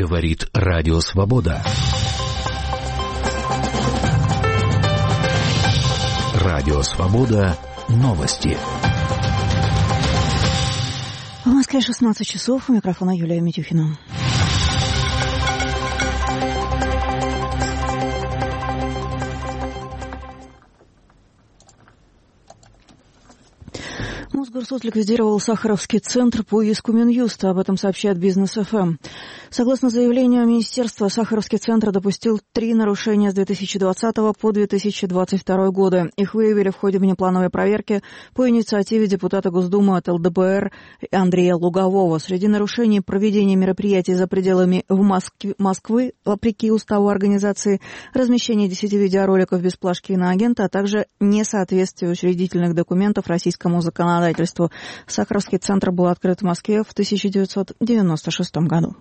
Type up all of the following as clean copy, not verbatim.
Говорит Радио Свобода. Радио Свобода. Новости. В Москве 16 часов. У микрофона Юлия Митюхина. Мосгорсуд ликвидировал Сахаровский центр по иску Минюста. Об этом сообщает Бизнес-ФМ. Согласно заявлению Министерства, Сахаровский центр допустил 3 нарушения с 2020 по 2022 годы. Их выявили в ходе внеплановой проверки по инициативе депутата Госдумы от ЛДПР Андрея Лугового. Среди нарушений проведение мероприятий за пределами Москвы, вопреки уставу организации, размещение 10 видеороликов без плашки иноагента, а также несоответствие учредительных документов российскому законодательству. Сахаровский центр был открыт в Москве в 1996 году.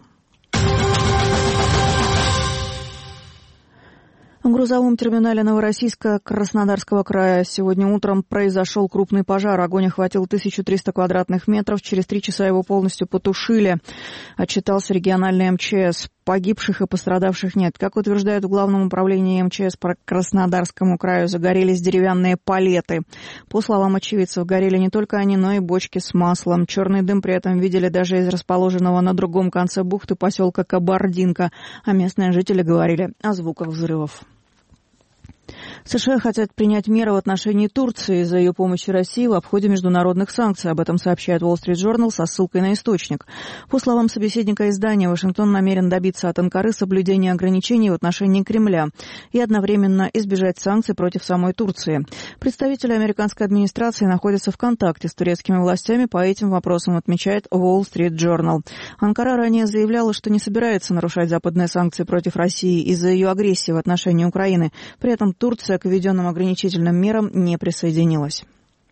В грузовом терминале Новороссийска Краснодарского края сегодня утром произошел крупный пожар. Огонь охватил 1300 квадратных метров. Через 3 часа его полностью потушили, отчитался региональный МЧС. Погибших и пострадавших нет. Как утверждают в Главном управлении МЧС по Краснодарскому краю, загорелись деревянные палеты. По словам очевидцев, горели не только они, но и бочки с маслом. Черный дым при этом видели даже из расположенного на другом конце бухты поселка Кабардинка, а местные жители говорили о звуках взрывов. США хотят принять меры в отношении Турции из-за ее помощи России в обходе международных санкций. Об этом сообщает Wall Street Journal со ссылкой на источник. По словам собеседника издания, Вашингтон намерен добиться от Анкары соблюдения ограничений в отношении Кремля и одновременно избежать санкций против самой Турции. Представители американской администрации находятся в контакте с турецкими властями по этим вопросам, отмечает Wall Street Journal. Анкара ранее заявляла, что не собирается нарушать западные санкции против России из-за ее агрессии в отношении Украины. При этом Турция к введенным ограничительным мерам не присоединилась.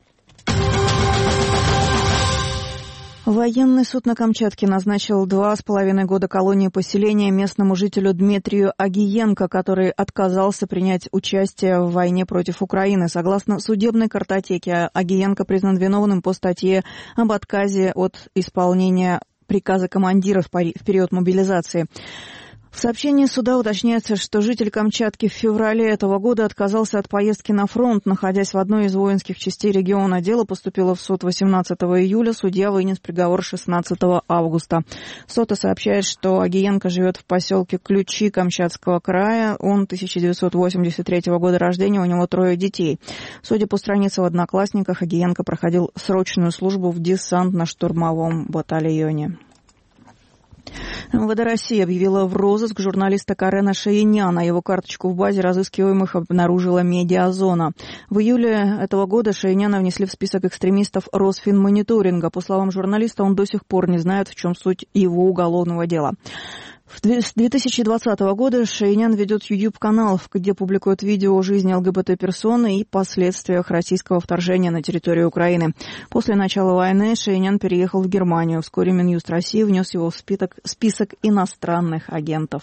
Военный суд на Камчатке назначил 2,5 года колонии поселения местному жителю Дмитрию Агиенко, который отказался принять участие в войне против Украины. Согласно судебной картотеке, Агиенко признан виновным по статье об отказе от исполнения приказа командира в период мобилизации. В сообщении суда уточняется, что житель Камчатки в феврале этого года отказался от поездки на фронт, находясь в одной из воинских частей региона. Дело поступило в суд 18 июля, судья вынес приговор 16 августа. СОТА сообщает, что Агиенко живет в поселке Ключи Камчатского края. Он 1983 года рождения, у него 3 детей. Судя по странице в Одноклассниках, Агиенко проходил срочную службу в десантно-штурмовом батальоне. МВД России объявила в розыск журналиста Карена Шаиняна. Его карточку в базе разыскиваемых обнаружила Медиазона. В июле этого года Шаиняна внесли в список экстремистов Росфинмониторинга. По словам журналиста, он до сих пор не знает, в чем суть его уголовного дела. С 2020 года Шаинян ведет YouTube-канал, где публикует видео о жизни ЛГБТ-персоны и последствиях российского вторжения на территорию Украины. После начала войны Шаинян переехал в Германию. Вскоре Минюст России внес его в список иностранных агентов.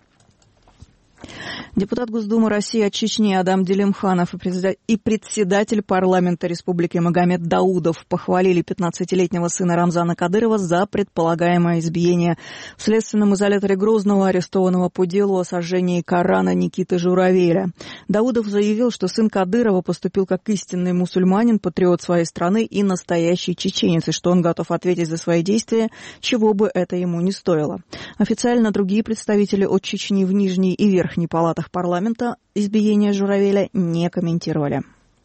Депутат Госдумы России от Чечни Адам Делимханов и председатель парламента Республики Магомед Даудов похвалили 15-летнего сына Рамзана Кадырова за предполагаемое избиение в следственном изоляторе Грозного, арестованного по делу о сожжении Корана Никиты Журавеля. Даудов заявил, что сын Кадырова поступил как истинный мусульманин, патриот своей страны и настоящий чеченец, и что он готов ответить за свои действия, чего бы это ему не стоило. Официально другие представители от Чечни в Нижней и Верхней палатах парламента избиение Журавеля не комментировали.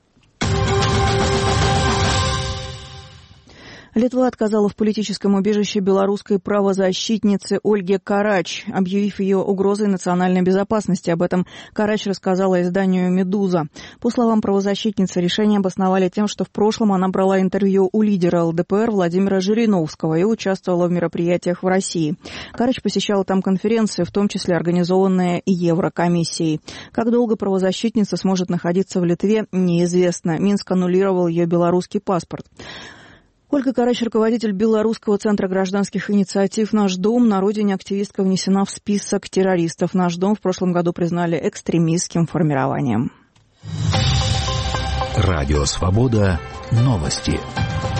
Литва отказала в политическом убежище белорусской правозащитнице Ольге Карач, объявив ее угрозой национальной безопасности. Об этом Карач рассказала изданию «Медуза». По словам правозащитницы, решение обосновали тем, что в прошлом она брала интервью у лидера ЛДПР Владимира Жириновского и участвовала в мероприятиях в России. Карач посещала там конференции, в том числе организованные Еврокомиссией. Как долго правозащитница сможет находиться в Литве, неизвестно. Минск аннулировал ее белорусский паспорт. Ольга Карач, руководитель Белорусского центра гражданских инициатив «Наш дом», на родине активистка внесена в список террористов. «Наш дом» в прошлом году признали экстремистским формированием. Радио «Свобода». Новости.